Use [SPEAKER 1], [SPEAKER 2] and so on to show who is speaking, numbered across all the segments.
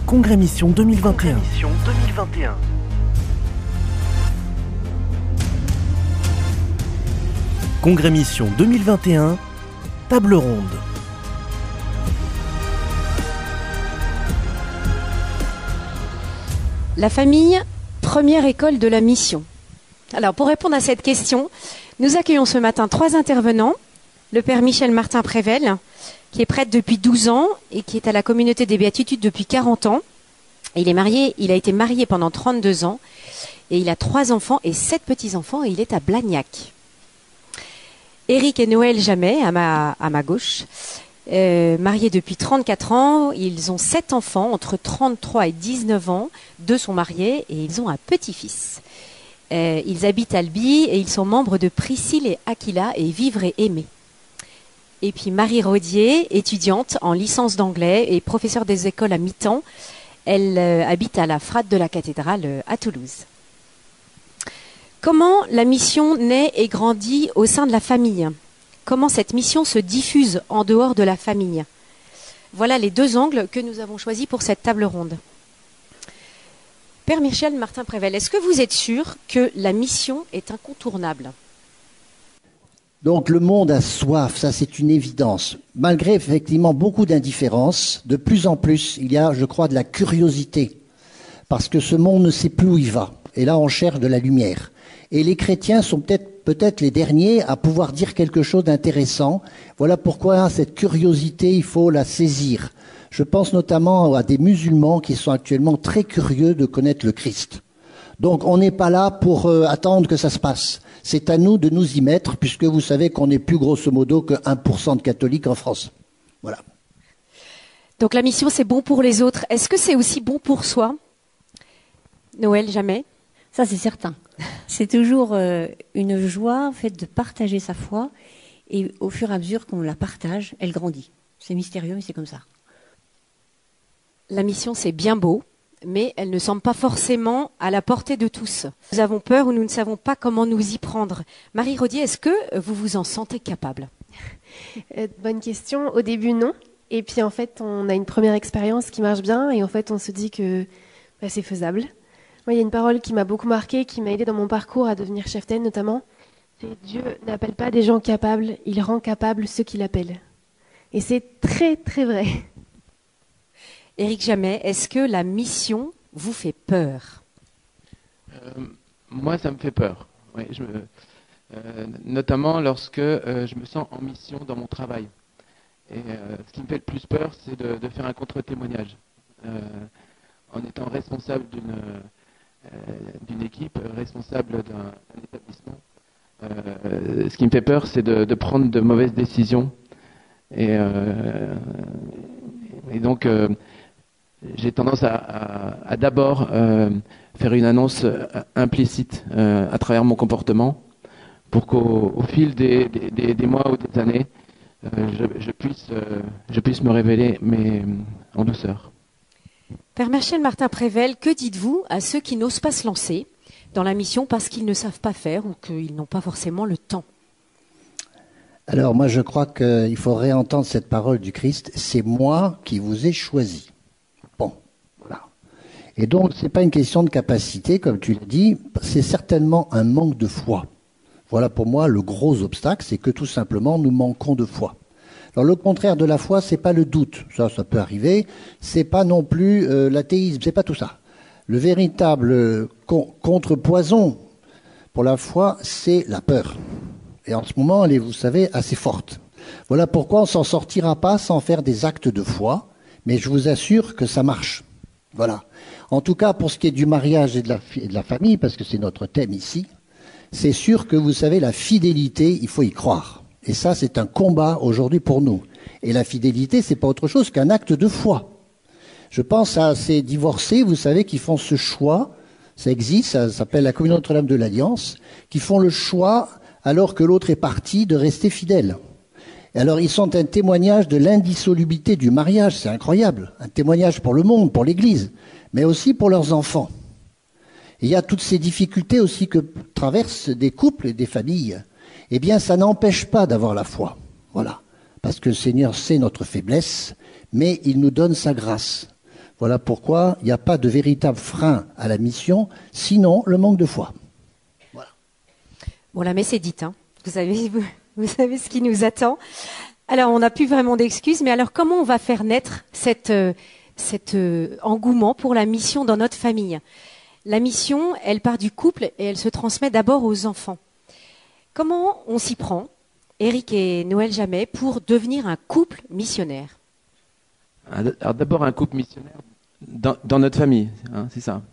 [SPEAKER 1] Congrès Mission 2021. Congrès Mission 2021, table ronde.
[SPEAKER 2] La famille, première école de la mission. Alors, pour répondre à cette question, nous accueillons ce matin 3 intervenants. Le père Michel Martin Prével, qui est prêtre depuis 12 ans et qui est à la communauté des Béatitudes depuis 40 ans. Il a été marié pendant 32 ans et il a 3 enfants et 7 petits-enfants et il est à Blagnac. Éric et Noël Jamet, à ma gauche, mariés depuis 34 ans. Ils ont 7 enfants entre 33 et 19 ans. 2 sont mariés et ils ont un petit-fils. Ils habitent Albi et ils sont membres de Priscille et Aquila et Vivre et Aimer. Et puis Marie Rodier, étudiante en licence d'anglais et professeure des écoles à mi-temps. Elle habite à la Frate de la Cathédrale à Toulouse. Comment la mission naît et grandit au sein de la famille? Comment cette mission se diffuse en dehors de la famille? Voilà les 2 angles que nous avons choisis pour cette table ronde. Père Michel Martin Prével, est-ce que vous êtes sûr que la mission est incontournable?
[SPEAKER 3] Donc le monde a soif, ça c'est une évidence. Malgré effectivement beaucoup d'indifférence, de plus en plus il y a, je crois, de la curiosité. Parce que ce monde ne sait plus où il va. Et là on cherche de la lumière. Et les chrétiens sont peut-être les derniers à pouvoir dire quelque chose d'intéressant. Voilà pourquoi cette curiosité, il faut la saisir. Je pense notamment à des musulmans qui sont actuellement très curieux de connaître le Christ. Donc on n'est pas là pour attendre que ça se passe. C'est à nous de nous y mettre, puisque vous savez qu'on n'est plus grosso modo que 1% de catholiques en France. Voilà.
[SPEAKER 2] Donc la mission, c'est bon pour les autres. Est-ce que c'est aussi bon pour soi? Noël, jamais?
[SPEAKER 4] Ça, c'est certain. C'est toujours une joie en fait, de partager sa foi. Et au fur et à mesure qu'on la partage, elle grandit. C'est mystérieux, mais c'est comme ça.
[SPEAKER 2] La mission, c'est bien beau, mais elle ne semble pas forcément à la portée de tous. Nous avons peur ou nous ne savons pas comment nous y prendre. Marie Rodier, est-ce que vous vous en sentez capable?
[SPEAKER 5] Bonne question. Au début, non. Et puis, en fait, on a une première expérience qui marche bien. Et en fait, on se dit que c'est faisable. Moi, il y a une parole qui m'a beaucoup marquée, qui m'a aidée dans mon parcours à devenir cheftaine, notamment. C'est Dieu n'appelle pas des gens capables, il rend capables ceux qu'il appelle. Et c'est très, très vrai.
[SPEAKER 2] Éric Jamet, est-ce que la mission vous fait peur?
[SPEAKER 6] Moi, ça me fait peur. Oui, notamment lorsque je me sens en mission dans mon travail. Et ce qui me fait le plus peur, c'est de faire un contre-témoignage. En étant responsable d'une équipe, responsable d'un établissement. Ce qui me fait peur, c'est de prendre de mauvaises décisions. Et donc, j'ai tendance à d'abord faire une annonce implicite à travers mon comportement pour qu'au fil des mois ou des années, je puisse me révéler, mais en douceur.
[SPEAKER 2] Père Michel Martin Prével, que dites-vous à ceux qui n'osent pas se lancer dans la mission parce qu'ils ne savent pas faire ou qu'ils n'ont pas forcément le temps?
[SPEAKER 3] Alors moi je crois qu'il faudrait entendre cette parole du Christ, c'est moi qui vous ai choisi. Bon, voilà. Et donc c'est pas une question de capacité, comme tu l'as dit, c'est certainement un manque de foi. Voilà pour moi le gros obstacle, c'est que tout simplement nous manquons de foi. Alors le contraire de la foi, c'est pas le doute, ça peut arriver, c'est pas non plus l'athéisme, c'est pas tout ça. Le véritable contrepoison pour la foi, c'est la peur. Et en ce moment, elle est, vous savez, assez forte. Voilà pourquoi on ne s'en sortira pas sans faire des actes de foi, mais je vous assure que ça marche. Voilà. En tout cas, pour ce qui est du mariage et de la famille, parce que c'est notre thème ici, c'est sûr que vous savez, la fidélité, il faut y croire. Et ça, c'est un combat aujourd'hui pour nous. Et la fidélité, c'est pas autre chose qu'un acte de foi. Je pense à ces divorcés, vous savez, qui font ce choix, ça existe, ça s'appelle la communauté Notre-Dame de l'Alliance, qui font le choix, alors que l'autre est parti, de rester fidèle. Et alors, ils sont un témoignage de l'indissolubilité du mariage, c'est incroyable. Un témoignage pour le monde, pour l'Église, mais aussi pour leurs enfants. Et il y a toutes ces difficultés aussi que traversent des couples et des familles. Eh bien, ça n'empêche pas d'avoir la foi. Voilà. Parce que le Seigneur sait notre faiblesse, mais il nous donne sa grâce. Voilà pourquoi il n'y a pas de véritable frein à la mission, sinon le manque de foi. Voilà.
[SPEAKER 2] Bon, la messe est dite, hein. Vous savez ce qui nous attend. Alors, on n'a plus vraiment d'excuses, mais alors comment on va faire naître cet engouement pour la mission dans notre famille? La mission, elle part du couple et elle se transmet d'abord aux enfants. Comment on s'y prend, Éric et Noël Jamet, pour devenir un couple missionnaire?
[SPEAKER 6] Alors d'abord un couple missionnaire dans notre famille, hein, c'est ça.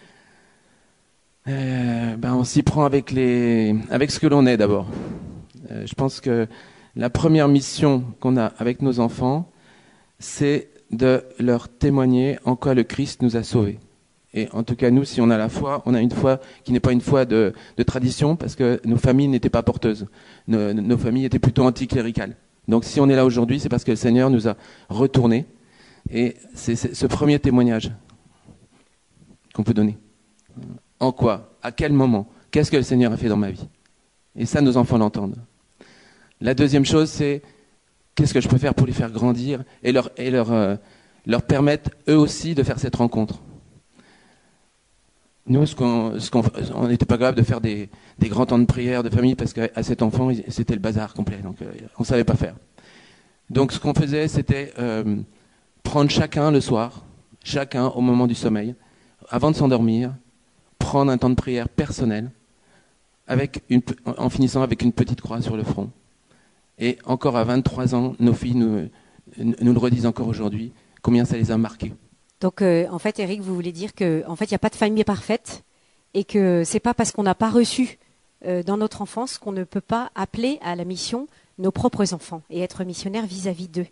[SPEAKER 6] On s'y prend avec ce que l'on est d'abord. Je pense que la première mission qu'on a avec nos enfants, c'est de leur témoigner en quoi le Christ nous a sauvés. Et en tout cas, nous, si on a la foi, on a une foi qui n'est pas une foi de tradition, parce que nos familles n'étaient pas porteuses. Nos familles étaient plutôt anticléricales. Donc si on est là aujourd'hui, c'est parce que le Seigneur nous a retournés. Et c'est ce premier témoignage qu'on peut donner. En quoi? À quel moment? Qu'est-ce que le Seigneur a fait dans ma vie? Et ça, nos enfants l'entendent. La deuxième chose, c'est qu'est-ce que je peux faire pour les faire grandir et leur permettre eux aussi de faire cette rencontre. Nous, on n'était pas capable de faire des grands temps de prière de famille parce qu'à cet enfant, c'était le bazar complet. Donc, on ne savait pas faire. Donc, ce qu'on faisait, c'était prendre chacun le soir, chacun au moment du sommeil, avant de s'endormir, prendre un temps de prière personnel, en finissant avec une petite croix sur le front. Et encore à 23 ans, nos filles nous le redisent encore aujourd'hui, combien ça les a marqués.
[SPEAKER 2] Donc, en fait, Éric, vous voulez dire qu'en fait, il n'y a pas de famille parfaite et que c'est pas parce qu'on n'a pas reçu dans notre enfance qu'on ne peut pas appeler à la mission nos propres enfants et être missionnaire vis-à-vis d'eux.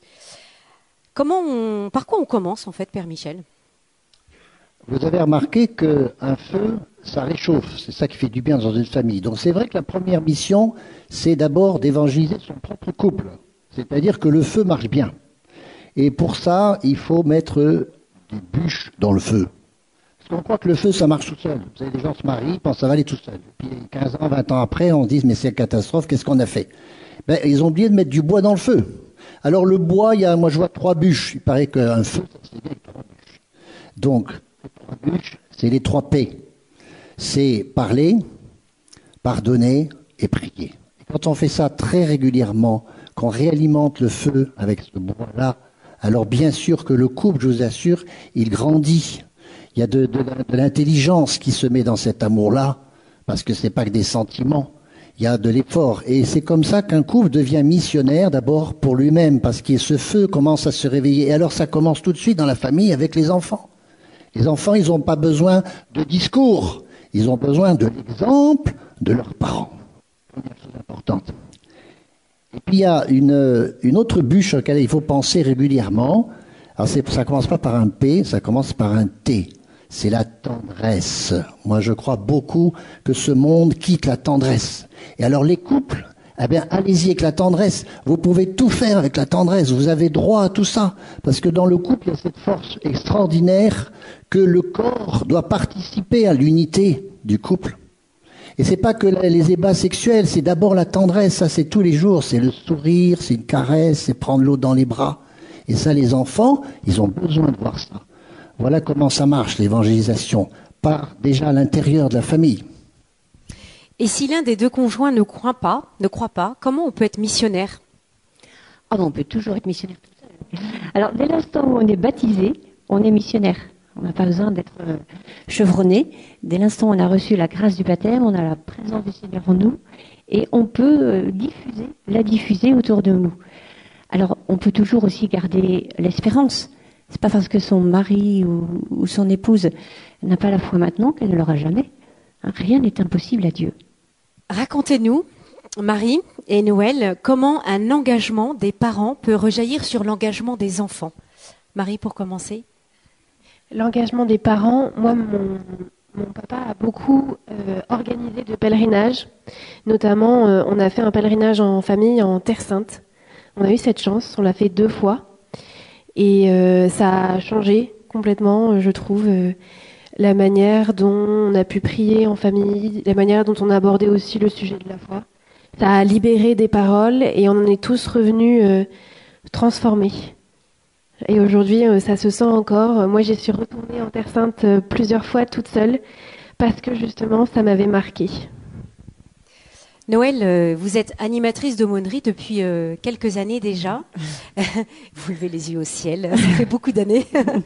[SPEAKER 2] Par quoi on commence, en fait, Père Michel?
[SPEAKER 3] Vous avez remarqué qu'un feu, ça réchauffe. C'est ça qui fait du bien dans une famille. Donc c'est vrai que la première mission, c'est d'abord d'évangéliser son propre couple. C'est-à-dire que le feu marche bien. Et pour ça, il faut mettre des bûches dans le feu. Parce qu'on croit que le feu, ça marche tout seul. Vous savez, les gens se marient, ils pensent que ça va aller tout seul. Puis 15 ans, 20 ans après, on se dit, mais c'est une catastrophe, qu'est-ce qu'on a fait? Ils ont oublié de mettre du bois dans le feu. Alors le bois, moi je vois 3 bûches. Il paraît qu'un feu, ça se fait bien avec 3 bûches. Donc, les 3 bûches, c'est les 3 P. C'est parler, pardonner et prier. Et quand on fait ça très régulièrement, qu'on réalimente le feu avec ce bois-là, alors bien sûr que le couple, je vous assure, il grandit. Il y a de l'intelligence qui se met dans cet amour-là, parce que c'est pas que des sentiments. Il y a de l'effort. Et c'est comme ça qu'un couple devient missionnaire, d'abord pour lui-même, parce que ce feu commence à se réveiller. Et alors ça commence tout de suite dans la famille avec les enfants. Les enfants, ils n'ont pas besoin de discours. Ils ont besoin de l'exemple de leurs parents. Première chose importante. Et puis il y a une autre bûche à laquelle il faut penser régulièrement. Alors ça commence pas par un P, ça commence par un T. C'est la tendresse. Moi, je crois beaucoup que ce monde quitte la tendresse. Et alors les couples, allez-y avec la tendresse. Vous pouvez tout faire avec la tendresse. Vous avez droit à tout ça. Parce que dans le couple, il y a cette force extraordinaire que le corps doit participer à l'unité du couple. Et c'est pas que les ébats sexuels, c'est d'abord la tendresse. Ça, c'est tous les jours. C'est le sourire, c'est une caresse, c'est prendre l'autre dans les bras. Et ça, les enfants, ils ont besoin de voir ça. Voilà comment ça marche, l'évangélisation, par déjà à l'intérieur de la famille.
[SPEAKER 2] Et si l'un des deux conjoints ne croit pas, comment on peut être missionnaire?
[SPEAKER 4] On peut toujours être missionnaire tout seul. Alors, dès l'instant où on est baptisé, on est missionnaire. On n'a pas besoin d'être chevronné. Dès l'instant où on a reçu la grâce du baptême, on a la présence du Seigneur en nous, et on peut la diffuser autour de nous. Alors, on peut toujours aussi garder l'espérance. C'est pas parce que son mari ou son épouse n'a pas la foi maintenant qu'elle ne l'aura jamais. Rien n'est impossible à Dieu.
[SPEAKER 2] Racontez-nous, Marie et Noël, comment un engagement des parents peut rejaillir sur l'engagement des enfants. Marie, pour commencer.
[SPEAKER 5] L'engagement des parents, moi, mon papa a beaucoup organisé de pèlerinages. Notamment, on a fait un pèlerinage en famille en Terre Sainte. On a eu cette chance, on l'a fait 2 fois. Et ça a changé complètement, je trouve, la manière dont on a pu prier en famille, la manière dont on a abordé aussi le sujet de la foi. Ça a libéré des paroles et on en est tous revenus transformés. Et aujourd'hui, ça se sent encore. Moi, j'y suis retournée en Terre Sainte plusieurs fois toute seule parce que justement, ça m'avait marquée.
[SPEAKER 2] Noël, vous êtes animatrice d'aumônerie depuis quelques années déjà. Vous levez les yeux au ciel, ça fait beaucoup d'années.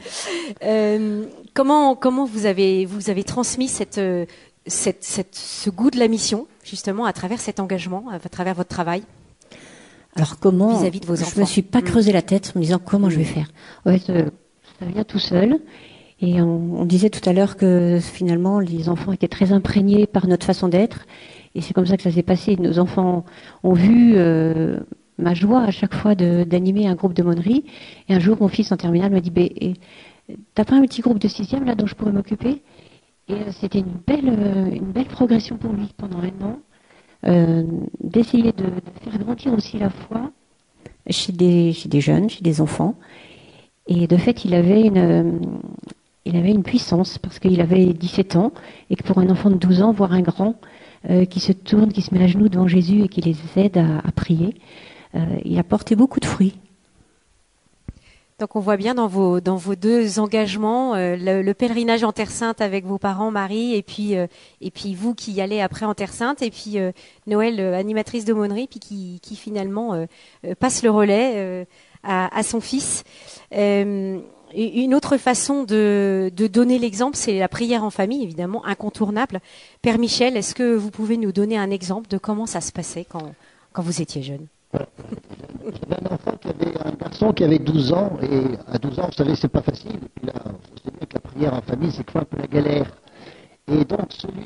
[SPEAKER 2] Comment vous avez transmis ce goût de la mission, justement, à travers cet engagement, à travers votre travail?
[SPEAKER 4] Alors comment
[SPEAKER 2] vis-à-vis de vos enfants?
[SPEAKER 4] Je me suis pas creusé la tête en me disant comment je vais faire. Ouais, ça vient tout seul. Et on disait tout à l'heure que finalement les enfants étaient très imprégnés par notre façon d'être. Et c'est comme ça que ça s'est passé. Nos enfants ont vu ma joie à chaque fois d'animer un groupe d'aumônerie. Et un jour, mon fils en terminale me dit t'as pas un petit groupe de 6e là dont je pourrais m'occuper? Et c'était une belle progression pour lui pendant un an. D'essayer de faire grandir aussi la foi chez des jeunes, chez des enfants. Et de fait, il avait une puissance parce qu'il avait 17 ans et que pour un enfant de 12 ans, voir un grand qui se tourne, qui se met à genoux devant Jésus et qui les aide à prier, il a porté beaucoup de fruits.
[SPEAKER 2] Donc on voit bien dans vos deux engagements, le pèlerinage en Terre Sainte avec vos parents, Marie, et puis vous qui y allez après en Terre Sainte, et puis Noël, animatrice d'aumônerie, puis qui finalement passe le relais à son fils. Une autre façon de donner l'exemple, c'est la prière en famille, évidemment, incontournable. Père Michel, est-ce que vous pouvez nous donner un exemple de comment ça se passait quand vous étiez jeune?
[SPEAKER 3] J'avais un garçon qui avait 12 ans, et à 12 ans, vous savez, c'est pas facile. Et puis là, vous savez bien que la prière en famille, c'est un peu la galère. Et donc,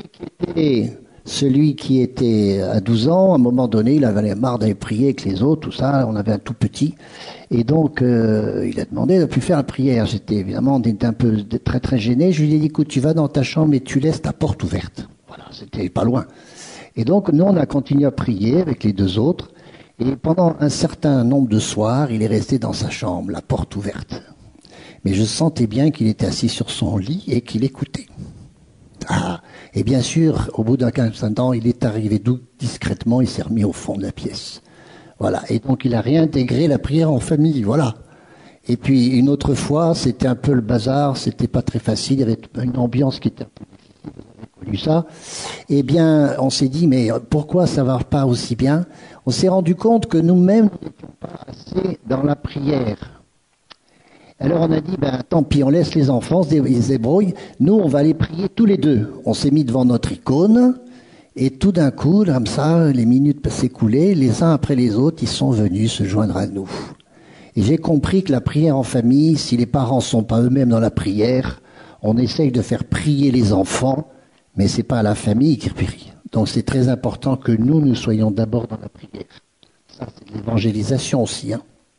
[SPEAKER 3] celui qui était à 12 ans, à un moment donné, il avait marre d'aller prier avec les autres, tout ça. On avait un tout petit. Et donc, il a demandé de plus faire la prière. On était un peu très, très gênés. Je lui ai dit, écoute, tu vas dans ta chambre et tu laisses ta porte ouverte. Voilà, c'était pas loin. Et donc, nous, on a continué à prier avec les deux autres. Et pendant un certain nombre de soirs, il est resté dans sa chambre, la porte ouverte. Mais je sentais bien qu'il était assis sur son lit et qu'il écoutait. Et bien sûr, au bout d'un certain temps, il est arrivé discrètement, il s'est remis au fond de la pièce. Voilà. Et donc, il a réintégré la prière en famille. Voilà. Et puis, une autre fois, c'était un peu le bazar, c'était pas très facile, il y avait une ambiance qui était un peu difficile, vous avez connu ça. Eh bien, on s'est dit, mais pourquoi ça va pas aussi bien? On s'est rendu compte que nous-mêmes, nous n'étions pas assez dans la prière. Alors on a dit, tant pis, on laisse les enfants se débrouillent. Nous, on va aller prier tous les deux. On s'est mis devant notre icône, et tout d'un coup, comme ça, les minutes s'écoulaient, les uns après les autres, ils sont venus se joindre à nous. Et j'ai compris que la prière en famille, si les parents ne sont pas eux-mêmes dans la prière, on essaye de faire prier les enfants, mais c'est pas la famille qui prie. Donc c'est très important que nous soyons d'abord dans la prière. Ça, c'est de l'évangélisation aussi.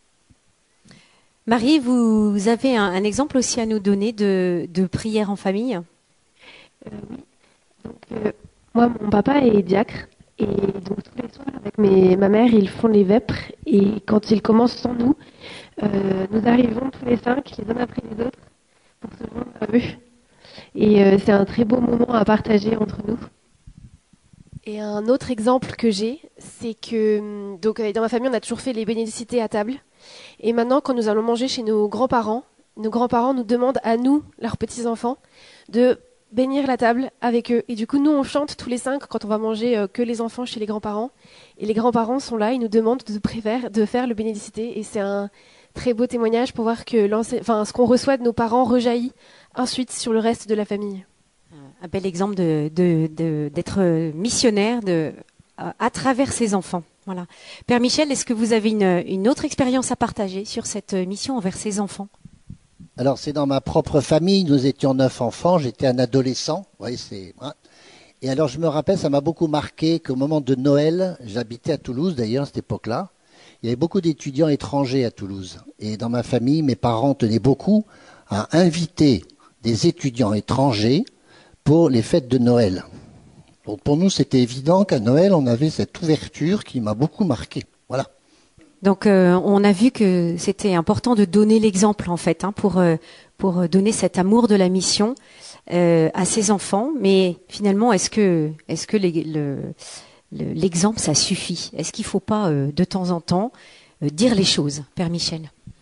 [SPEAKER 2] Marie, vous avez un exemple aussi à nous donner de prière en famille?
[SPEAKER 5] Oui. Donc, moi, mon papa est diacre. Et donc tous les soirs, avec ma mère, ils font les vêpres. Et quand ils commencent sans nous, nous arrivons tous les 5, les uns après les autres, pour se joindre à eux. Et c'est un très beau moment à partager entre nous. Et un autre exemple que j'ai, c'est que dans ma famille, on a toujours fait les bénédicités à table. Et maintenant, quand nous allons manger chez nos grands-parents nous demandent à nous, leurs petits-enfants, de bénir la table avec eux. Et du coup, nous, on chante tous les 5 quand on va manger que les enfants chez les grands-parents. Et les grands-parents sont là, ils nous demandent de faire le bénédicité. Et c'est un très beau témoignage pour voir que ce qu'on reçoit de nos parents rejaillit ensuite sur le reste de la famille.
[SPEAKER 2] Un bel exemple d'être missionnaire à travers ses enfants. Voilà. Père Michel, est-ce que vous avez une autre expérience à partager sur cette mission envers ses enfants?
[SPEAKER 3] Alors, c'est dans ma propre famille. Nous étions 9 enfants. J'étais un adolescent. Oui, Et alors, je me rappelle, ça m'a beaucoup marqué qu'au moment de Noël, j'habitais à Toulouse, d'ailleurs, à cette époque-là. Il y avait beaucoup d'étudiants étrangers à Toulouse. Et dans ma famille, mes parents tenaient beaucoup à inviter des étudiants étrangers pour les fêtes de Noël. Donc pour nous, c'était évident qu'à Noël, on avait cette ouverture qui m'a beaucoup marqué. Voilà.
[SPEAKER 2] Donc on a vu que c'était important de donner l'exemple en fait, pour donner cet amour de la mission à ses enfants. Mais finalement, est-ce que l'exemple ça suffit? Est-ce qu'il ne faut pas de temps en temps dire les choses, Père Michel?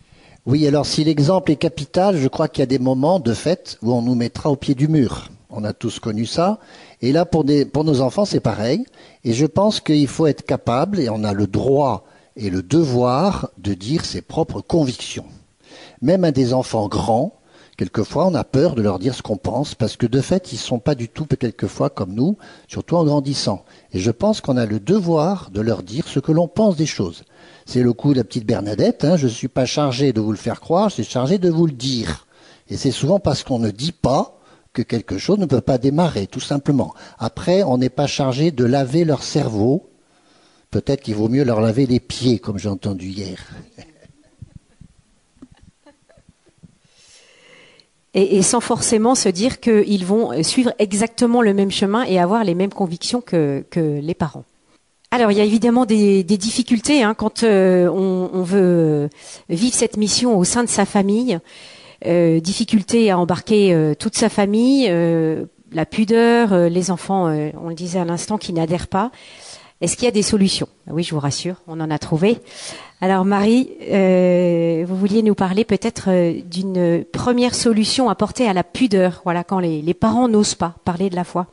[SPEAKER 3] Oui, alors si l'exemple est capital, je crois qu'il y a des moments, de fait, où on nous mettra au pied du mur. On a tous connu ça. Et là, pour nos enfants, c'est pareil. Et je pense qu'il faut être capable, et on a le droit et le devoir de dire ses propres convictions. Même à des enfants grands, quelquefois, on a peur de leur dire ce qu'on pense, parce que de fait, ils ne sont pas du tout, quelquefois, comme nous, surtout en grandissant. Et je pense qu'on a le devoir de leur dire ce que l'on pense des choses. C'est le coup de la petite Bernadette, hein, je ne suis pas chargé de vous le faire croire, je suis chargé de vous le dire. Et c'est souvent parce qu'on ne dit pas que quelque chose ne peut pas démarrer, tout simplement. Après, on n'est pas chargé de laver leur cerveau. Peut-être qu'il vaut mieux leur laver les pieds, comme j'ai entendu hier.
[SPEAKER 2] Et sans forcément se dire qu'ils vont suivre exactement le même chemin et avoir les mêmes convictions que les parents. Alors, il y a évidemment des difficultés quand on veut vivre cette mission au sein de sa famille. Difficulté à embarquer toute sa famille, la pudeur, les enfants, on le disait à l'instant, qui n'adhèrent pas. Est-ce qu'il y a des solutions ? Oui, je vous rassure, on en a trouvé. Alors Marie, vous vouliez nous parler peut-être d'une première solution apportée à la pudeur, voilà, quand les parents n'osent pas parler de la foi.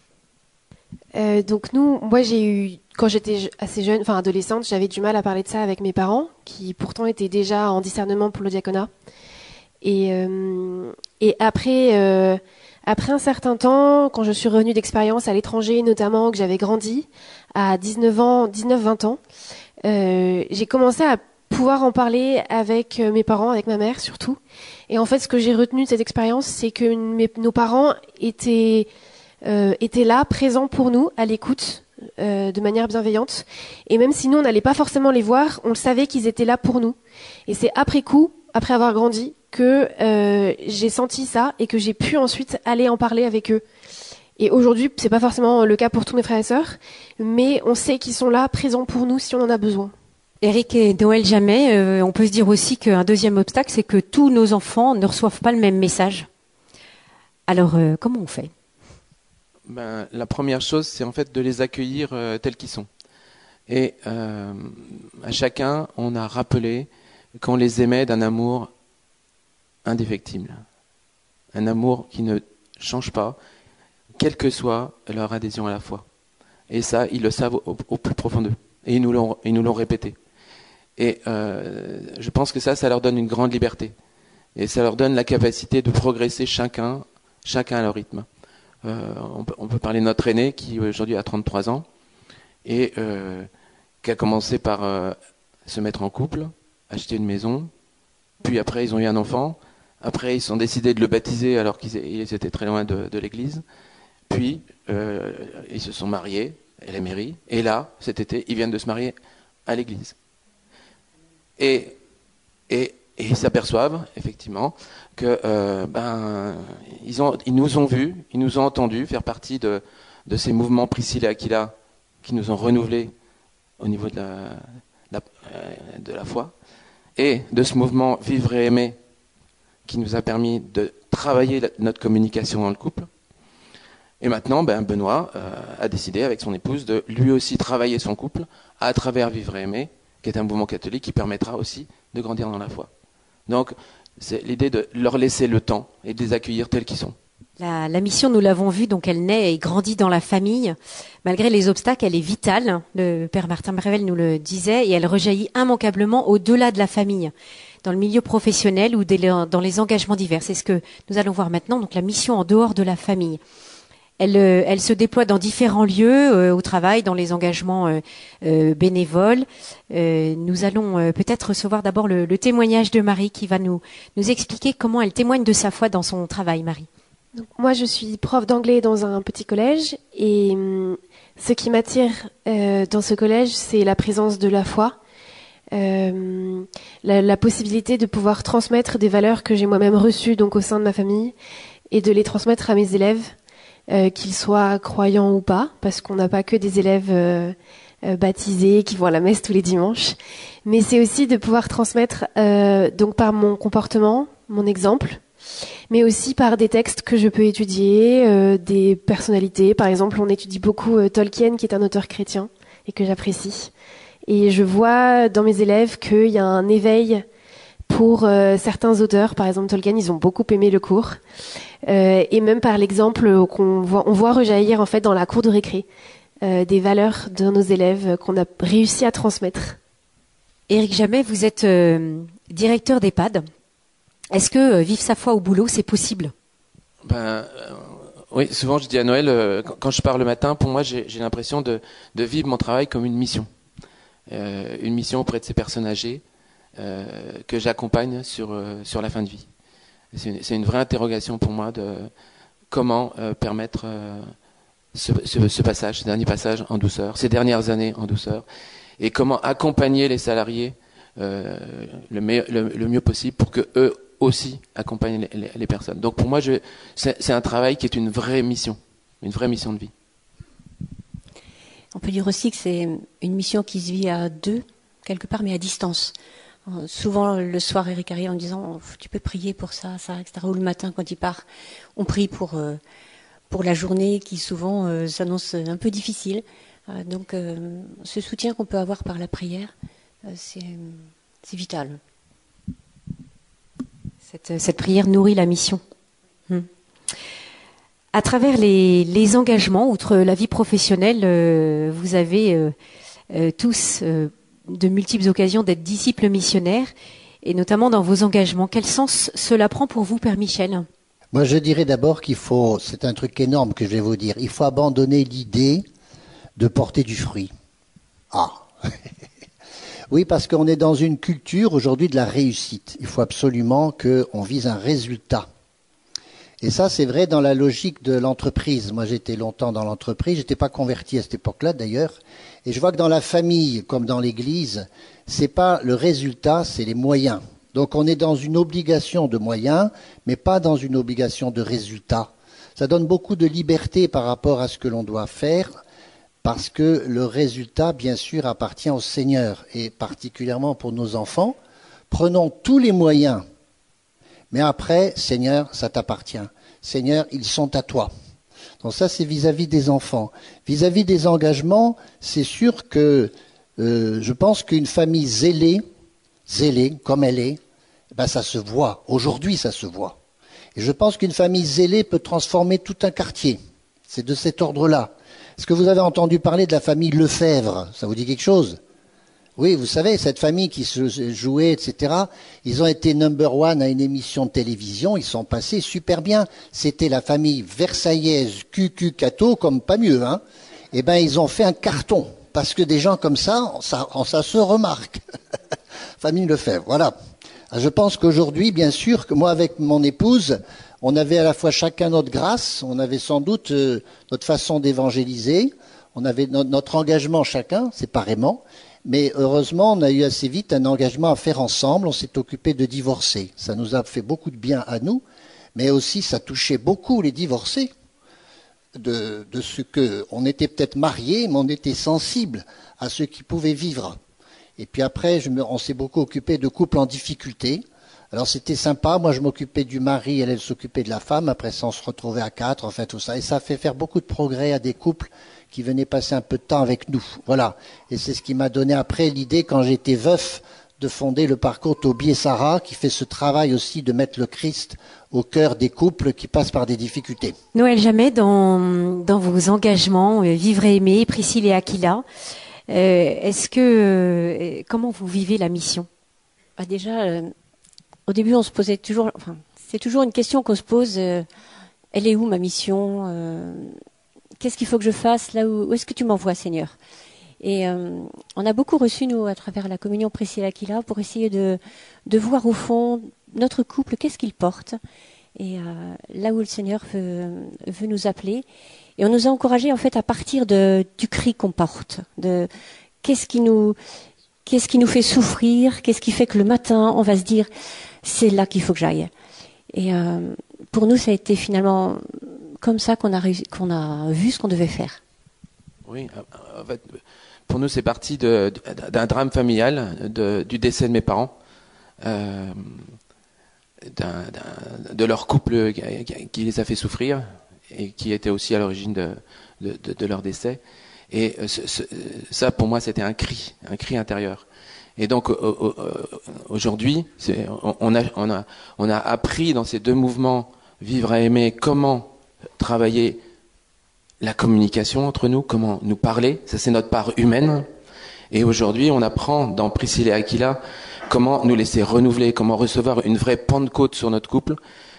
[SPEAKER 5] Donc moi j'ai eu, quand j'étais assez jeune, enfin adolescente, j'avais du mal à parler de ça avec mes parents, qui pourtant étaient déjà en discernement pour le diaconat. Et après un certain temps, quand je suis revenue d'expérience à l'étranger, notamment que j'avais grandi à 19-20 ans, j'ai commencé à pouvoir en parler avec mes parents, avec ma mère surtout. Et en fait, ce que j'ai retenu de cette expérience, c'est que nos parents étaient là, présents pour nous, à l'écoute, de manière bienveillante. Et même si nous, on n'allait pas forcément les voir, on le savait qu'ils étaient là pour nous. Et c'est après coup, après avoir grandi, que j'ai senti ça et que j'ai pu ensuite aller en parler avec eux. Et aujourd'hui, c'est pas forcément le cas pour tous mes frères et sœurs, mais on sait qu'ils sont là, présents pour nous si on en a besoin.
[SPEAKER 2] Eric et Noël Jamais, on peut se dire aussi qu'un deuxième obstacle, c'est que tous nos enfants ne reçoivent pas le même message. Alors, comment on fait ?
[SPEAKER 6] La première chose, c'est en fait de les accueillir tels qu'ils sont. Et à chacun, on a rappelé qu'on les aimait d'un amour indéfectible. Un amour qui ne change pas, quelle que soit leur adhésion à la foi. Et ça, ils le savent au plus profond d'eux. Et ils nous l'ont répété. Et je pense que ça leur donne une grande liberté. Et ça leur donne la capacité de progresser chacun à leur rythme. On peut parler de notre aîné qui aujourd'hui a 33 ans et qui a commencé par se mettre en couple, acheter une maison, puis après ils ont eu un enfant, après ils ont décidé de le baptiser alors qu'ils étaient très loin de l'église, puis ils se sont mariés à la mairie, et là, cet été, ils viennent de se marier à l'église. Et ils s'aperçoivent, effectivement, que ils nous ont vus, ils nous ont entendus faire partie de ces mouvements Priscilla et Aquila qui nous ont renouvelés au niveau de la foi, et de ce mouvement Vivre et Aimer qui nous a permis de travailler notre communication dans le couple. Et maintenant, Benoît a décidé avec son épouse de lui aussi travailler son couple à travers Vivre et Aimer, qui est un mouvement catholique qui permettra aussi de grandir dans la foi. Donc, c'est l'idée de leur laisser le temps et de les accueillir tels qu'ils sont.
[SPEAKER 2] La mission, nous l'avons vu, donc elle naît et grandit dans la famille. Malgré les obstacles, elle est vitale. Le père Martin Prével nous le disait, et elle rejaillit immanquablement au-delà de la famille, dans le milieu professionnel ou dans les engagements divers. C'est ce que nous allons voir maintenant, donc la mission en dehors de la famille. Elle se déploie dans différents lieux, au travail, dans les engagements bénévoles. Nous allons peut-être recevoir d'abord le témoignage de Marie qui va nous expliquer comment elle témoigne de sa foi dans son travail. Marie.
[SPEAKER 5] Donc, moi, je suis prof d'anglais dans un petit collège et ce qui m'attire dans ce collège, c'est la présence de la foi, la possibilité de pouvoir transmettre des valeurs que j'ai moi-même reçues donc au sein de ma famille et de les transmettre à mes élèves. Qu'ils soient croyants ou pas, parce qu'on n'a pas que des élèves baptisés qui vont à la messe tous les dimanches, mais c'est aussi de pouvoir transmettre donc par mon comportement, mon exemple, mais aussi par des textes que je peux étudier, des personnalités. Par exemple, on étudie beaucoup Tolkien, qui est un auteur chrétien et que j'apprécie. Et je vois dans mes élèves qu'il y a un éveil pour certains auteurs, par exemple Tolkien, ils ont beaucoup aimé le cours. Et même par l'exemple on voit rejaillir en fait dans la cour de récré des valeurs de nos élèves qu'on a réussi à transmettre.
[SPEAKER 2] Éric Jamet, vous êtes directeur d'EHPAD. Est-ce que vivre sa foi au boulot, c'est possible ?
[SPEAKER 6] Oui, souvent je dis à Noël, quand je pars le matin, pour moi j'ai l'impression de vivre mon travail comme une mission. Une mission auprès de ces personnes âgées que j'accompagne sur la fin de vie. C'est une vraie interrogation pour moi de comment permettre ce passage, ce dernier passage en douceur, ces dernières années en douceur, et comment accompagner les salariés le mieux possible pour que eux aussi accompagnent les personnes. Donc pour moi, c'est un travail qui est une vraie mission de vie.
[SPEAKER 4] On peut dire aussi que c'est une mission qui se vit à deux, quelque part, mais à distance. Souvent, le soir, Éric arrive en disant « tu peux prier pour ça, etc. » Ou le matin, quand il part, on prie pour la journée qui souvent s'annonce un peu difficile. Donc, ce soutien qu'on peut avoir par la prière, c'est vital.
[SPEAKER 2] Cette prière nourrit la mission. À travers les engagements, outre la vie professionnelle, vous avez tous de multiples occasions d'être disciples missionnaires, et notamment dans vos engagements. Quel sens cela prend pour vous, Père Michel ?
[SPEAKER 3] Moi, je dirais d'abord c'est un truc énorme que je vais vous dire, il faut abandonner l'idée de porter du fruit. Oui, parce qu'on est dans une culture aujourd'hui de la réussite. Il faut absolument qu'on vise un résultat. Et ça, c'est vrai dans la logique de l'entreprise. Moi, j'étais longtemps dans l'entreprise, j'étais pas converti à cette époque-là d'ailleurs. Et je vois que dans la famille, comme dans l'église, c'est pas le résultat, c'est les moyens. Donc on est dans une obligation de moyens, mais pas dans une obligation de résultat. Ça donne beaucoup de liberté par rapport à ce que l'on doit faire, parce que le résultat, bien sûr, appartient au Seigneur, et particulièrement pour nos enfants. Prenons tous les moyens, mais après, Seigneur, ça t'appartient. Seigneur, ils sont à toi. Donc ça, c'est vis-à-vis des enfants. Vis-à-vis des engagements, c'est sûr que je pense qu'une famille zélée comme elle est, ça se voit. Aujourd'hui, ça se voit. Et je pense qu'une famille zélée peut transformer tout un quartier. C'est de cet ordre-là. Est-ce que vous avez entendu parler de la famille Lefebvre ? Ça vous dit quelque chose ? Oui, vous savez, cette famille qui se jouait, etc., ils ont été number one à une émission de télévision, ils sont passés super bien. C'était la famille versaillaise, Cato, comme pas mieux, hein. Eh ben, ils ont fait un carton, parce que des gens comme ça se remarque. Famille Lefebvre, voilà. Je pense qu'aujourd'hui, bien sûr, que moi, avec mon épouse, on avait à la fois chacun notre grâce, on avait sans doute notre façon d'évangéliser, on avait notre engagement chacun, séparément, mais heureusement, on a eu assez vite un engagement à faire ensemble, on s'est occupé de divorcer. Ça nous a fait beaucoup de bien à nous, mais aussi ça touchait beaucoup les divorcés, de ce que on était peut-être mariés, mais on était sensible à ce qu'ils pouvaient vivre. Et puis après, on s'est beaucoup occupé de couples en difficulté. Alors c'était sympa, moi je m'occupais du mari, elle s'occupait de la femme, après ça on se retrouvait à 4, enfin tout ça. Et ça a fait faire beaucoup de progrès à des couples qui venaient passer un peu de temps avec nous. Voilà. Et c'est ce qui m'a donné après l'idée, quand j'étais veuf, de fonder le parcours Toby et Sarah, qui fait ce travail aussi de mettre le Christ au cœur des couples qui passent par des difficultés.
[SPEAKER 2] Noël Jamet, dans vos engagements, Vivre et aimer, Priscille et Aquila, comment vous vivez la mission ?
[SPEAKER 4] Déjà, au début, on se posait toujours, c'est toujours une question qu'on se pose. Elle est où ma mission ? Qu'est-ce qu'il faut que je fasse là où est-ce que tu m'envoies, Seigneur ? Et on a beaucoup reçu, nous, à travers la communion Priscille et Aquila, pour essayer de voir au fond notre couple, qu'est-ce qu'il porte, et là où le Seigneur veut nous appeler. Et on nous a encouragés, en fait, à partir du cri qu'on porte, de qu'est-ce qui nous fait souffrir, qu'est-ce qui fait que le matin, on va se dire, c'est là qu'il faut que j'aille. Et pour nous, ça a été finalement comme ça qu'on a vu ce qu'on devait faire.
[SPEAKER 6] Oui, en fait, pour nous, c'est parti d'un drame familial, du décès de mes parents, de leur couple qui les a fait souffrir et qui était aussi à l'origine de leur décès. Et ça, pour moi, c'était un cri intérieur. Et donc aujourd'hui, on a appris dans ces deux mouvements, Vivre et Aimer, comment travailler la communication entre nous, comment nous parler, ça c'est notre part humaine. Et aujourd'hui, on apprend dans Priscilla et Aquila comment nous laisser renouveler, comment recevoir une vraie Pentecôte sur notre couple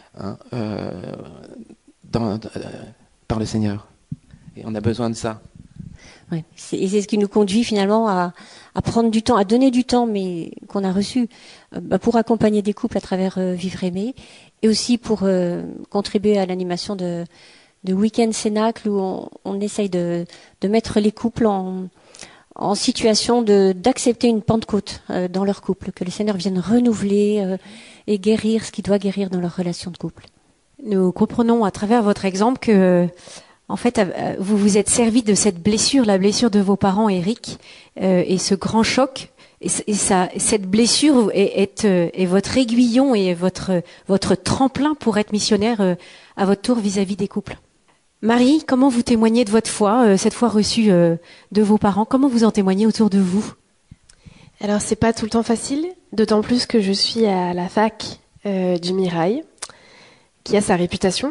[SPEAKER 6] par le Seigneur. Et on a besoin de ça.
[SPEAKER 4] Ouais, et c'est ce qui nous conduit finalement à prendre du temps, à donner du temps, mais qu'on a reçu pour accompagner des couples à travers Vivre Aimer, et aussi pour contribuer à l'animation de week-end cénacle où on essaye de mettre les couples en situation d'accepter une Pentecôte dans leur couple, que le Seigneur vienne renouveler et guérir ce qui doit guérir dans leur relation de couple.
[SPEAKER 2] Nous comprenons à travers votre exemple que, en fait, vous vous êtes servi de cette blessure, la blessure de vos parents, Éric, et ce grand choc. Cette blessure est votre aiguillon et votre tremplin pour être missionnaire à votre tour vis-à-vis des couples. Marie, comment vous témoignez de votre foi, cette foi reçue de vos parents? Comment vous en témoignez autour de vous?
[SPEAKER 5] Alors, c'est pas tout le temps facile, d'autant plus que je suis à la fac du Mirail, qui a sa réputation.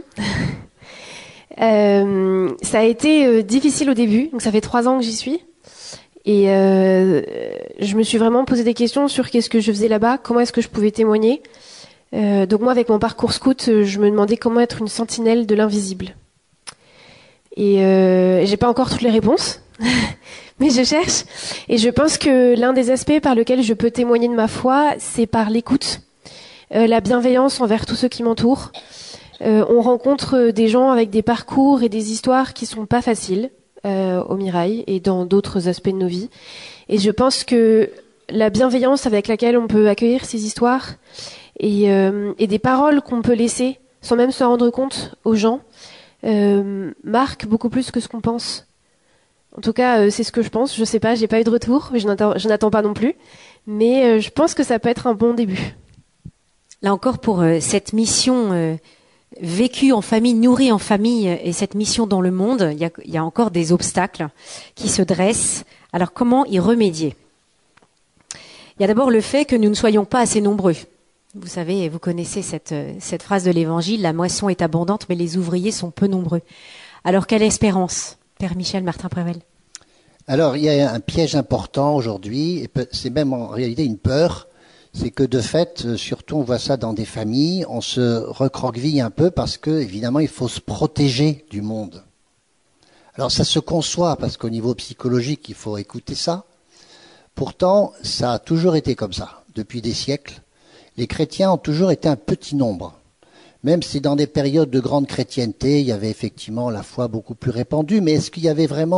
[SPEAKER 5] Ça a été difficile au début, donc ça fait 3 ans que j'y suis. Et je me suis vraiment posé des questions sur qu'est-ce que je faisais là-bas, comment est-ce que je pouvais témoigner. Donc moi, avec mon parcours scout, je me demandais comment être une sentinelle de l'invisible. Et j'ai pas encore toutes les réponses, mais je cherche. Et je pense que l'un des aspects par lequel je peux témoigner de ma foi, c'est par l'écoute, la bienveillance envers tous ceux qui m'entourent. On rencontre des gens avec des parcours et des histoires qui sont pas faciles au Mirail et dans d'autres aspects de nos vies. Et je pense que la bienveillance avec laquelle on peut accueillir ces histoires et des paroles qu'on peut laisser sans même se rendre compte aux gens marque beaucoup plus que ce qu'on pense. En tout cas, c'est ce que je pense. Je sais pas, j'ai pas eu de retour, je n'attends pas non plus. Mais je pense que ça peut être un bon début.
[SPEAKER 2] Là encore, pour cette mission vécue en famille, nourrie en famille, et cette mission dans le monde, il y a encore des obstacles qui se dressent. Alors comment y remédier? Il y a d'abord le fait que nous ne soyons pas assez nombreux. Vous savez, vous connaissez cette phrase de l'Évangile, la moisson est abondante, mais les ouvriers sont peu nombreux. Alors quelle espérance, Père Michel Martin-Prével?
[SPEAKER 3] Alors il y a un piège important aujourd'hui, et c'est même en réalité une peur. C'est que de fait, surtout on voit ça dans des familles, on se recroqueville un peu parce que, évidemment, il faut se protéger du monde. Alors ça se conçoit parce qu'au niveau psychologique, il faut écouter ça. Pourtant, ça a toujours été comme ça, depuis des siècles. Les chrétiens ont toujours été un petit nombre. Même si dans des périodes de grande chrétienté, il y avait effectivement la foi beaucoup plus répandue, mais est-ce qu'il y avait vraiment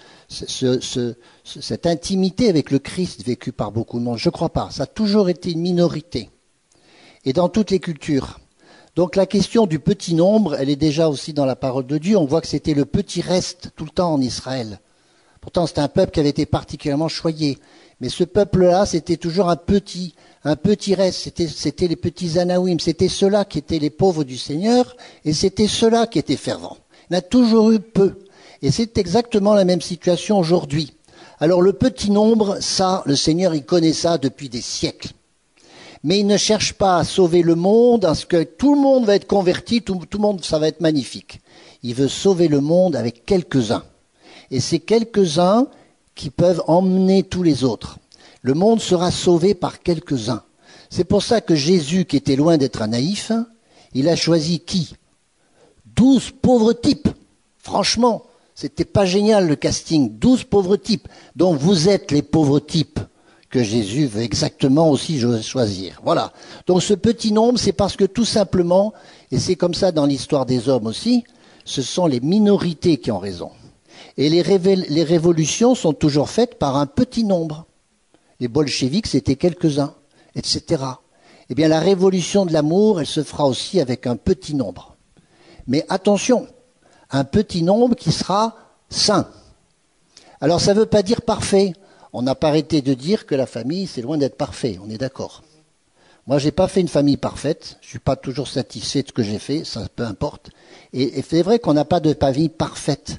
[SPEAKER 3] cette intimité avec le Christ vécue par beaucoup de monde? Je ne crois pas. Ça a toujours été une minorité. Et dans toutes les cultures. Donc la question du petit nombre, elle est déjà aussi dans la parole de Dieu. On voit que c'était le petit reste tout le temps en Israël. Pourtant, c'était un peuple qui avait été particulièrement choyé. Mais ce peuple-là, c'était toujours un petit reste. C'était les petits Anawim. C'était ceux-là qui étaient les pauvres du Seigneur. Et c'était ceux-là qui étaient fervents. Il y en a toujours eu peu. Et c'est exactement la même situation aujourd'hui. Alors le petit nombre, ça, le Seigneur, il connaît ça depuis des siècles. Mais il ne cherche pas à sauver le monde, à ce que tout le monde va être converti, tout le monde, ça va être magnifique. Il veut sauver le monde avec quelques-uns. Et ces quelques-uns qui peuvent emmener tous les autres. Le monde sera sauvé par quelques-uns. C'est pour ça que Jésus, qui était loin d'être un naïf, il a choisi qui? 12 pauvres types. Franchement, c'était pas génial le casting. 12 pauvres types. Donc vous êtes les pauvres types que Jésus veut exactement aussi choisir. Voilà. Donc ce petit nombre, c'est parce que tout simplement, et c'est comme ça dans l'histoire des hommes aussi, ce sont les minorités qui ont raison. Et les révolutions sont toujours faites par un petit nombre. Les bolcheviks, c'était quelques-uns, etc. Eh bien, la révolution de l'amour, elle se fera aussi avec un petit nombre. Mais attention, un petit nombre qui sera saint. Alors, ça ne veut pas dire parfait. On n'a pas arrêté de dire que la famille, c'est loin d'être parfait, on est d'accord. Moi, j'ai pas fait une famille parfaite, je suis pas toujours satisfait de ce que j'ai fait, ça peu importe. Et c'est vrai qu'on n'a pas de famille parfaite.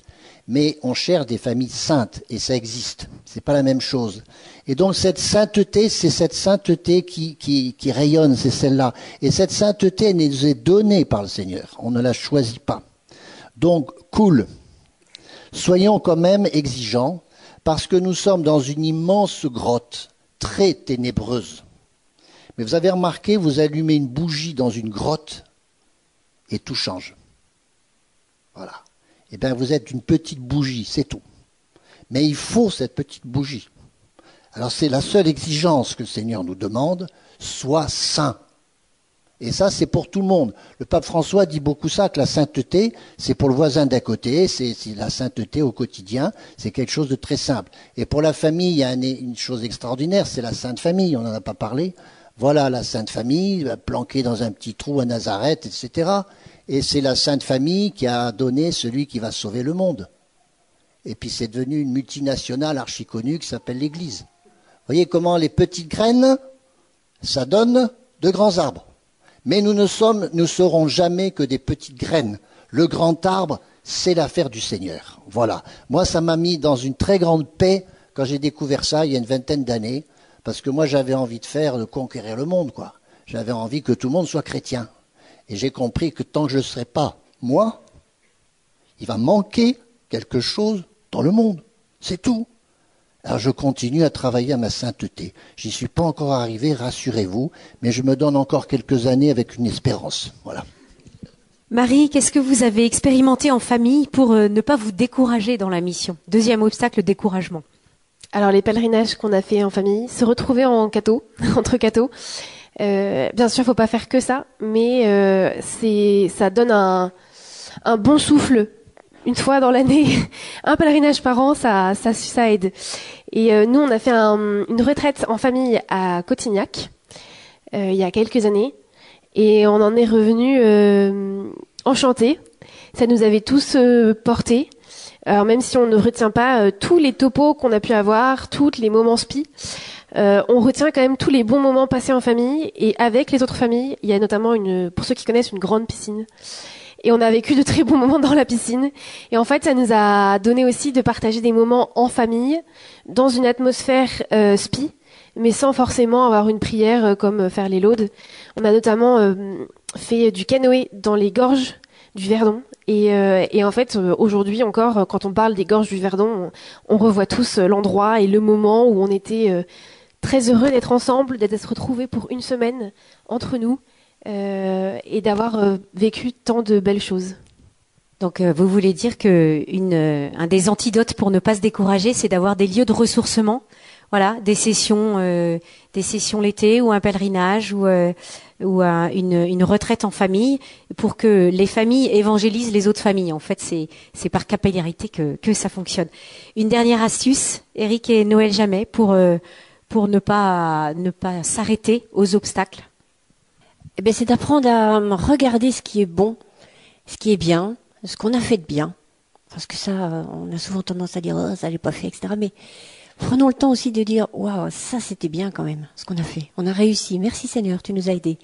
[SPEAKER 3] mais on cherche des familles saintes, et ça existe. C'est pas la même chose. Et donc cette sainteté, c'est cette sainteté qui rayonne, c'est celle-là. Et cette sainteté, elle nous est donnée par le Seigneur. On ne la choisit pas. Donc, cool. Soyons quand même exigeants, parce que nous sommes dans une immense grotte, très ténébreuse. Mais vous avez remarqué, vous allumez une bougie dans une grotte, et tout change. Voilà. Eh bien, vous êtes une petite bougie, c'est tout. Mais il faut cette petite bougie. Alors, c'est la seule exigence que le Seigneur nous demande, sois saint. Et ça, c'est pour tout le monde. Le pape François dit beaucoup ça, que la sainteté, c'est pour le voisin d'à côté, c'est la sainteté au quotidien, c'est quelque chose de très simple. Et pour la famille, il y a une chose extraordinaire, c'est la Sainte Famille, on n'en a pas parlé. Voilà la Sainte Famille, planquée dans un petit trou à Nazareth, etc. Et c'est la Sainte Famille qui a donné celui qui va sauver le monde. Et puis c'est devenu une multinationale archi-connue qui s'appelle l'Église. Vous voyez comment les petites graines, ça donne de grands arbres. Mais nous ne serons jamais que des petites graines. Le grand arbre, c'est l'affaire du Seigneur. Voilà. Moi, ça m'a mis dans une très grande paix quand j'ai découvert ça il y a une vingtaine d'années. Parce que moi, j'avais envie de conquérir le monde, quoi. J'avais envie que tout le monde soit chrétien. Et j'ai compris que tant que je ne serai pas moi, il va manquer quelque chose dans le monde. C'est tout. Alors je continue à travailler à ma sainteté. J'y suis pas encore arrivé, rassurez-vous, mais je me donne encore quelques années avec une espérance. Voilà.
[SPEAKER 2] Marie, qu'est-ce que vous avez expérimenté en famille pour ne pas vous décourager dans la mission? Deuxième obstacle, le découragement.
[SPEAKER 5] Alors les pèlerinages qu'on a fait en famille, se retrouver en catho, entre cathos. Bien sûr, faut pas faire que ça, mais ça donne un bon souffle. Une fois dans l'année, un pèlerinage par an, ça aide. Et nous, on a fait une retraite en famille à Cotignac il y a quelques années, et on en est revenu enchantés. Ça nous avait tous portés. Alors même si on ne retient pas tous les topos qu'on a pu avoir, tous les moments spi, on retient quand même tous les bons moments passés en famille et avec les autres familles. Il y a notamment pour ceux qui connaissent, une grande piscine. Et on a vécu de très bons moments dans la piscine. Et en fait, ça nous a donné aussi de partager des moments en famille, dans une atmosphère spi, mais sans forcément avoir une prière comme faire les laudes. On a notamment fait du canoë dans les gorges du Verdon. Et en fait, aujourd'hui encore, quand on parle des gorges du Verdon, on revoit tous l'endroit et le moment où on était très heureux d'être ensemble, d'être retrouvés pour une semaine entre nous. Et d'avoir vécu tant de belles choses.
[SPEAKER 2] Donc vous voulez dire que un des antidotes pour ne pas se décourager, c'est d'avoir des lieux de ressourcement, voilà, des sessions l'été ou un pèlerinage ou une retraite en famille, pour que les familles évangélisent les autres familles. En fait, c'est par capillarité que ça fonctionne. Une dernière astuce, Eric et Noël Jamais, pour ne pas s'arrêter aux obstacles.
[SPEAKER 4] Eh bien, c'est d'apprendre à regarder ce qui est bon, ce qui est bien, ce qu'on a fait de bien. Parce que ça, on a souvent tendance à dire, oh, ça n'est pas fait, etc. Mais prenons le temps aussi de dire, waouh, ça c'était bien quand même, ce qu'on a fait. On a réussi. Merci Seigneur, tu nous as aidés.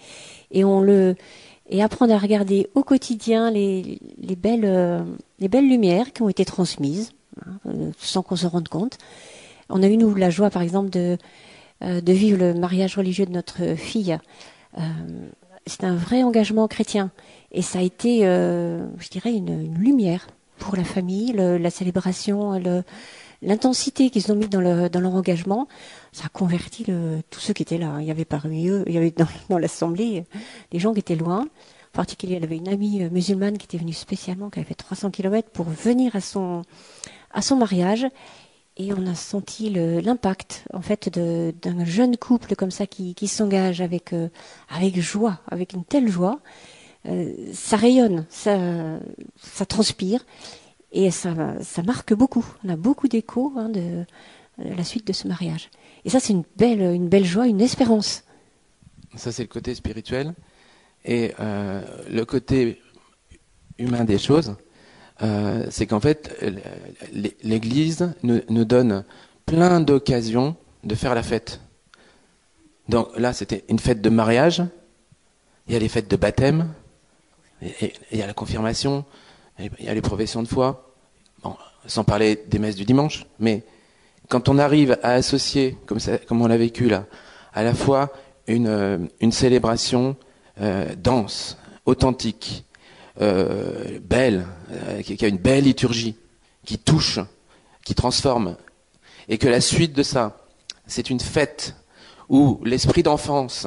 [SPEAKER 4] Et apprendre à regarder au quotidien les belles lumières qui ont été transmises, sans qu'on se rende compte. On a eu, nous, la joie, par exemple, de vivre le mariage religieux de notre fille. C'est un vrai engagement chrétien et ça a été, je dirais, une lumière pour la famille, la célébration, l'intensité qu'ils ont mis dans leur engagement. Ça a converti tous ceux qui étaient là. Il y avait parmi eux, il y avait dans l'assemblée des gens qui étaient loin. En particulier, elle avait une amie musulmane qui était venue spécialement, qui avait fait 300 km pour venir à son mariage. Et on a senti l'impact, en fait, d'un jeune couple comme ça qui s'engage avec joie, avec une telle joie. Ça rayonne, ça transpire, et ça marque beaucoup. On a beaucoup d'échos de la suite de ce mariage. Et ça, c'est une belle joie, une espérance.
[SPEAKER 6] Ça, c'est le côté spirituel. Et le côté humain des choses, c'est qu'en fait, l'Église nous donne plein d'occasions de faire la fête. Donc là, c'était une fête de mariage, il y a les fêtes de baptême, il y a la confirmation, il y a les professions de foi. Bon, sans parler des messes du dimanche, mais quand on arrive à associer, comme on l'a vécu là, à la fois une célébration dense, authentique, belle, qui a une belle liturgie, qui touche, qui transforme, et que la suite de ça, c'est une fête où l'esprit d'enfance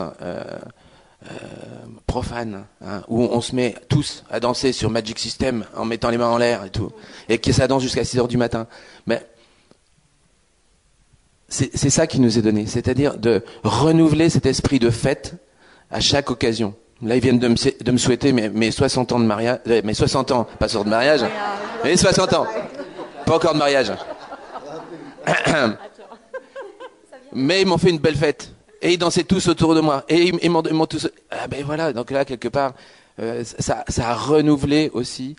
[SPEAKER 6] profane, hein, où on se met tous à danser sur Magic System en mettant les mains en l'air et tout, et que ça danse jusqu'à 6h du matin. Mais c'est ça qui nous est donné, c'est-à-dire de renouveler cet esprit de fête à chaque occasion. Là, ils viennent de me souhaiter mes 60 ans de mariage, mes 60 ans, pas sur de mariage, mais 60 ans, pas encore de mariage. Mais ils m'ont fait une belle fête. Et ils dansaient tous autour de moi. Et ils m'ont tous... Ah ben voilà, donc là, quelque part, ça a renouvelé aussi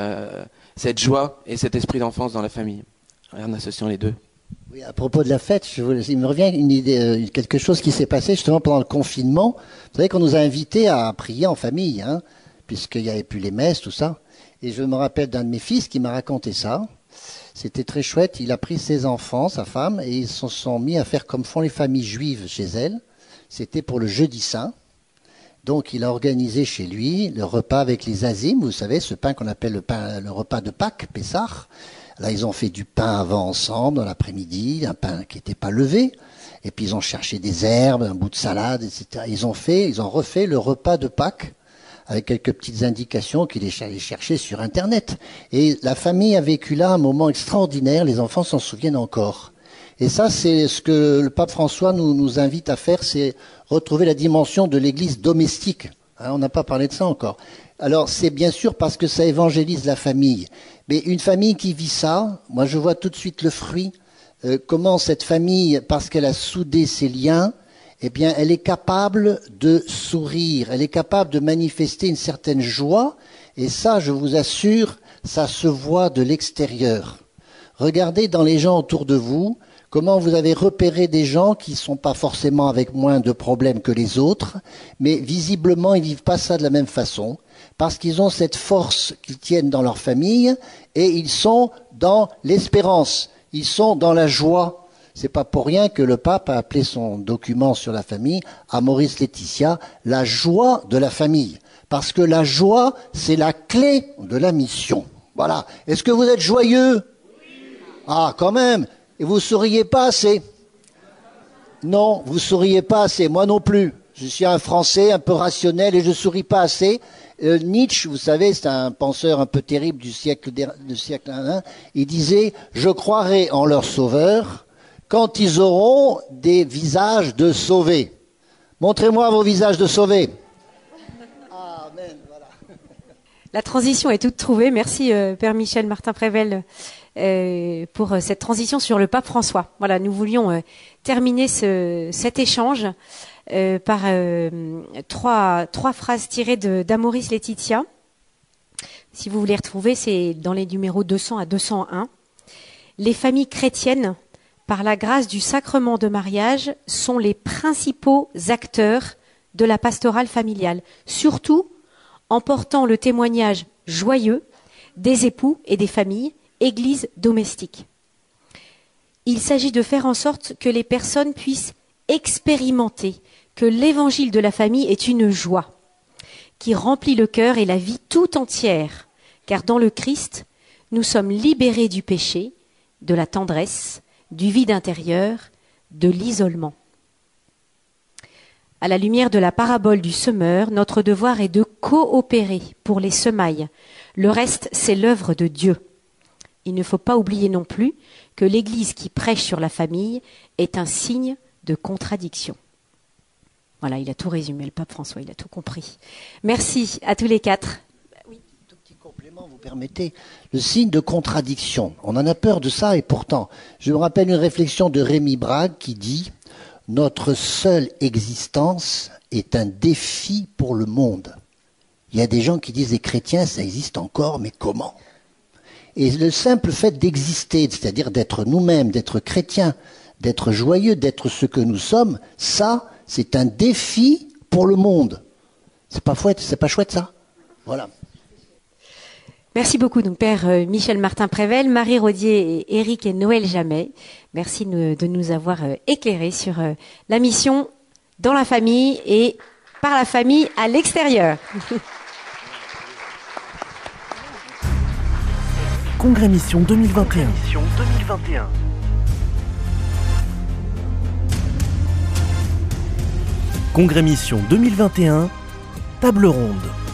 [SPEAKER 6] cette joie et cet esprit d'enfance dans la famille, en associant les deux.
[SPEAKER 3] Oui, à propos de la fête, il me revient une idée, quelque chose qui s'est passé justement pendant le confinement. Vous savez qu'on nous a invités à prier en famille, hein, puisqu'il n'y avait plus les messes, tout ça. Et je me rappelle d'un de mes fils qui m'a raconté ça. C'était très chouette. Il a pris ses enfants, sa femme, et ils se sont mis à faire comme font les familles juives chez elles. C'était pour le jeudi saint. Donc il a organisé chez lui le repas avec les azim, vous savez, ce pain qu'on appelle le repas de Pâques, Pessah. Là, ils ont fait du pain avant ensemble, dans l'après-midi, un pain qui n'était pas levé. Et puis ils ont cherché des herbes, un bout de salade, etc. Ils ont refait le repas de Pâques avec quelques petites indications qu'il est allé chercher sur Internet. Et la famille a vécu là un moment extraordinaire, les enfants s'en souviennent encore. Et ça, c'est ce que le pape François nous invite à faire, c'est retrouver la dimension de l'église domestique. Hein, on n'a pas parlé de ça encore. Alors, c'est bien sûr parce que ça évangélise la famille. Mais une famille qui vit ça, moi je vois tout de suite le fruit. Comment cette famille, parce qu'elle a soudé ses liens, eh bien, elle est capable de sourire, elle est capable de manifester une certaine joie, et ça, je vous assure, ça se voit de l'extérieur. Regardez dans les gens autour de vous, comment vous avez repéré des gens qui ne sont pas forcément avec moins de problèmes que les autres, mais visiblement, ils ne vivent pas ça de la même façon, parce qu'ils ont cette force qu'ils tiennent dans leur famille, et ils sont dans l'espérance, ils sont dans la joie. C'est pas pour rien que le pape a appelé son document sur la famille, Amoris Laetitia, la joie de la famille. Parce que la joie, c'est la clé de la mission. Voilà. Est-ce que vous êtes joyeux? Ah, quand même. Et vous souriez pas assez? Non, vous souriez pas assez. Moi non plus. Je suis un Français un peu rationnel et je souris pas assez. Nietzsche, vous savez, c'est un penseur un peu terrible du siècle 1. Il disait, je croirai en leur sauveur quand ils auront des visages de sauvés. Montrez-moi vos visages de sauvés. Amen, voilà.
[SPEAKER 2] La transition est toute trouvée. Merci Père Michel Martin-Prével pour cette transition sur le pape François. Voilà, nous voulions terminer cet échange par trois phrases tirées d'Amoris Laetitia. Si vous voulez retrouver, c'est dans les numéros 200 à 201. Les familles chrétiennes, par la grâce du sacrement de mariage, sont les principaux acteurs de la pastorale familiale, surtout en portant le témoignage joyeux des époux et des familles, église domestique. Il s'agit de faire en sorte que les personnes puissent expérimenter que l'évangile de la famille est une joie qui remplit le cœur et la vie tout entière, car dans le Christ, nous sommes libérés du péché, de la tendresse, du vide intérieur, de l'isolement. À la lumière de la parabole du semeur, notre devoir est de coopérer pour les semailles. Le reste, c'est l'œuvre de Dieu. Il ne faut pas oublier non plus que l'Église qui prêche sur la famille est un signe de contradiction. Voilà, il a tout résumé, le pape François, il a tout compris. Merci à tous les quatre.
[SPEAKER 3] Oui. Tout petit complément, vous permettez. Le signe de contradiction. On en a peur de ça et pourtant, je me rappelle une réflexion de Rémi Brague qui dit « Notre seule existence est un défi pour le monde ». Il y a des gens qui disent « Les chrétiens, ça existe encore, mais comment ?» Et le simple fait d'exister, c'est-à-dire d'être nous-mêmes, d'être chrétiens, d'être joyeux, d'être ce que nous sommes, ça, c'est un défi pour le monde. C'est pas chouette ça? Voilà.
[SPEAKER 2] Merci beaucoup, donc Père Michel Martin-Prével, Marie Rodier, et Éric et Noël Jamet. Merci de nous avoir éclairés sur la mission dans la famille et par la famille à l'extérieur.
[SPEAKER 1] Congrès Mission 2021. Congrès Mission 2021, table ronde.